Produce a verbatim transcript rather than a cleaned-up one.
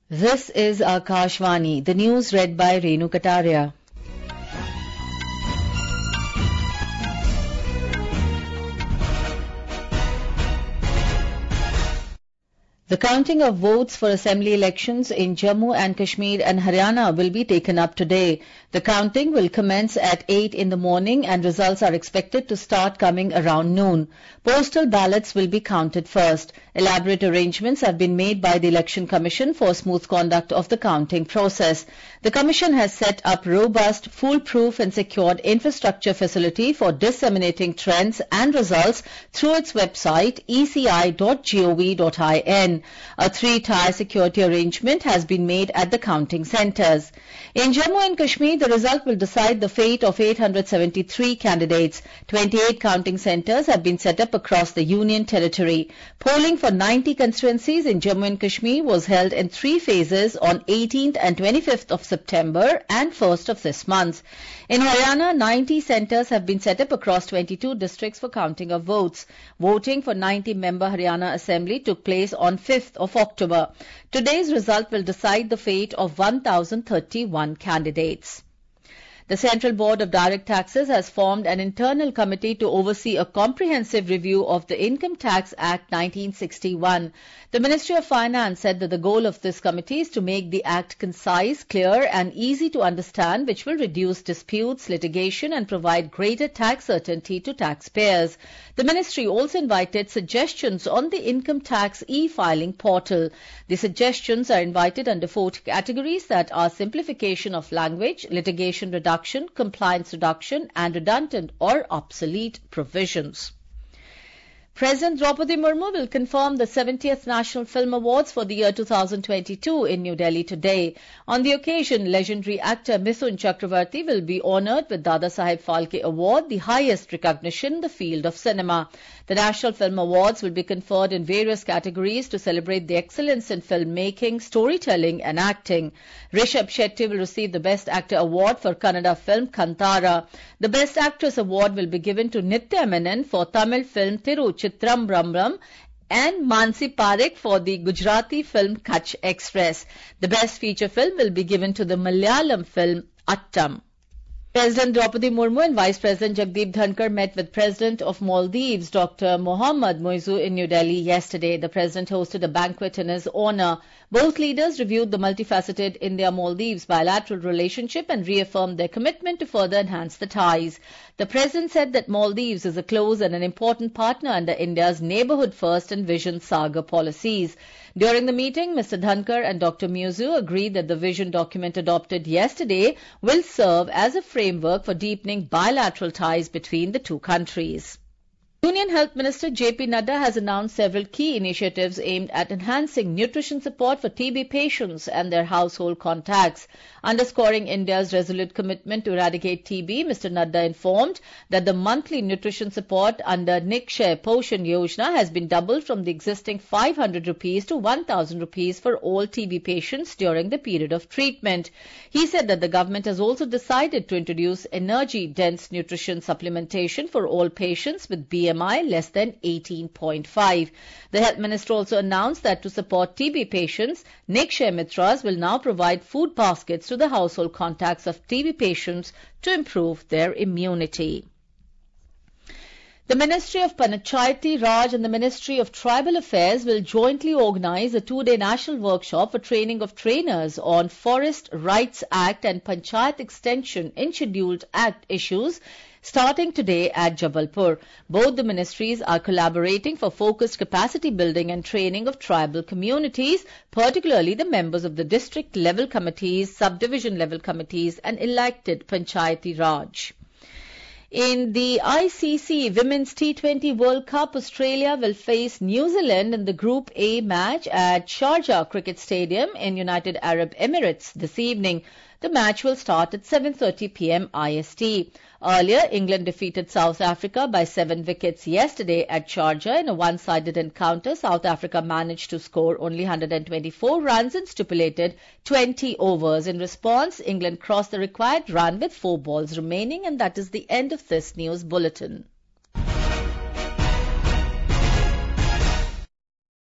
This is Akashvani, the news read by Renu Kataria. The counting of votes for assembly elections in Jammu and Kashmir and Haryana will be taken up today. The counting will commence at eight in the morning and results are expected to start coming around noon. Postal ballots will be counted first. Elaborate arrangements have been made by the Election Commission for smooth conduct of the counting process. The Commission has set up robust, foolproof and secured infrastructure facility for disseminating trends and results through its website e c i dot gov dot in. A three-tier security arrangement has been made at the counting centres. In Jammu and Kashmir, the result will decide the fate of eight hundred seventy-three candidates. twenty-eight counting centres have been set up across the Union territory. Polling for ninety constituencies in Jammu and Kashmir was held in three phases on eighteenth and twenty-fifth of September and first of this month. In Haryana, ninety centres have been set up across twenty-two districts for counting of votes. Voting for ninety-member Haryana Assembly took place on fifth of October. Today's result will decide the fate of one thousand thirty-one candidates. The Central Board of Direct Taxes has formed an internal committee to oversee a comprehensive review of the Income Tax Act nineteen sixty-one. The Ministry of Finance said that the goal of this committee is to make the Act concise, clear and easy to understand, which will reduce disputes, litigation and provide greater tax certainty to taxpayers. The Ministry also invited suggestions on the Income Tax e-filing portal. The suggestions are invited under four categories that are simplification of language, litigation reduction, compliance reduction and redundant or obsolete provisions. President Draupadi Murmu will confirm the seventieth National Film Awards for the year two thousand twenty-two in New Delhi today. On the occasion, legendary actor Mithun Chakravarti will be honoured with Dada Saheb Phalke Award, the highest recognition in the field of cinema. The National Film Awards will be conferred in various categories to celebrate the excellence in filmmaking, storytelling and acting. Rishabh Shetty will receive the Best Actor Award for Kannada film Kantara. The Best Actress Award will be given to Nithya Menon for Tamil film Tiruchitram Brahmram and Mansi Parekh for the Gujarati film Kutch Express. The Best Feature Film will be given to the Malayalam film Attam. President Draupadi Murmu and Vice President Jagdeep Dhankar met with President of Maldives, Doctor Mohammad Muizzu, in New Delhi yesterday. The President hosted a banquet in his honour. Both leaders reviewed the multifaceted India-Maldives bilateral relationship and reaffirmed their commitment to further enhance the ties. The President said that Maldives is a close and an important partner under India's Neighbourhood First and Vision Sagar policies. During the meeting, Mister Dhankar and Doctor Muizzu agreed that the vision document adopted yesterday will serve as a framework for deepening bilateral ties between the two countries. Union Health Minister J P Nadda has announced several key initiatives aimed at enhancing nutrition support for T B patients and their household contacts. Underscoring India's resolute commitment to eradicate T B, Mister Nadda informed that the monthly nutrition support under Nikshay Poshan Yojana has been doubled from the existing five hundred rupees to one thousand rupees for all T B patients during the period of treatment. He said that the government has also decided to introduce energy-dense nutrition supplementation for all patients with B M I less than eighteen point five. The Health Minister also announced that to support T B patients, Nikshay Mitras will now provide food baskets to the household contacts of T B patients to improve their immunity. The Ministry of Panchayati Raj and the Ministry of Tribal Affairs will jointly organize a two-day national workshop for training of trainers on Forest Rights Act and Panchayat Extension in Scheduled Act issues starting today at Jabalpur. Both the ministries are collaborating for focused capacity building and training of tribal communities, particularly the members of the district level committees, subdivision level committees and elected Panchayati Raj. In the I C C Women's T twenty World Cup, Australia will face New Zealand in the Group A match at Sharjah Cricket Stadium in United Arab Emirates this evening. The match will start at seven thirty p m I S T. Earlier, England defeated South Africa by seven wickets yesterday at Sharjah in a one-sided encounter. South Africa managed to score only one hundred twenty-four runs in stipulated twenty overs. In response, England crossed the required run with four balls remaining, and that is the end of this news bulletin.